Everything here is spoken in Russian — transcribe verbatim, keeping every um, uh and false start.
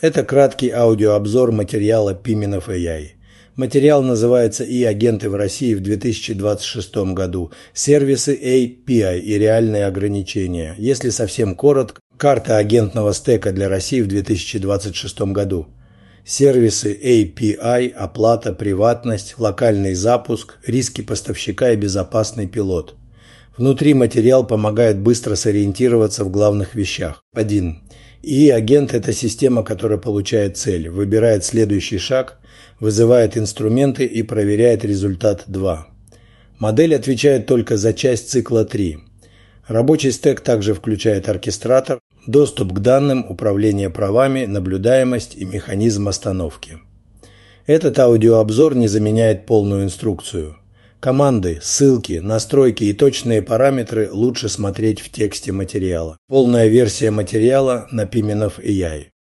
Это краткий аудиообзор материала Piminov эй ай. Материал называется «И-агенты в России в две тысячи двадцать шестом году. Сервисы эй пи ай и реальные ограничения». Если совсем коротко, карта агентного стека для России в две тысячи двадцать шестом году. Сервисы эй пи ай, оплата, приватность, локальный запуск, риски поставщика и безопасный пилот. Внутри материал помогает быстро сориентироваться в главных вещах. один. И-агент – это система, которая получает цель, выбирает следующий шаг, вызывает инструменты и проверяет результат два. Модель отвечает только за часть цикла три. Рабочий стек также включает оркестратор, доступ к данным, управление правами, наблюдаемость и механизм остановки. Этот аудиообзор не заменяет полную инструкцию. Команды, ссылки, настройки и точные параметры лучше смотреть в тексте материала. Полная версия материала на Piminov эй ай.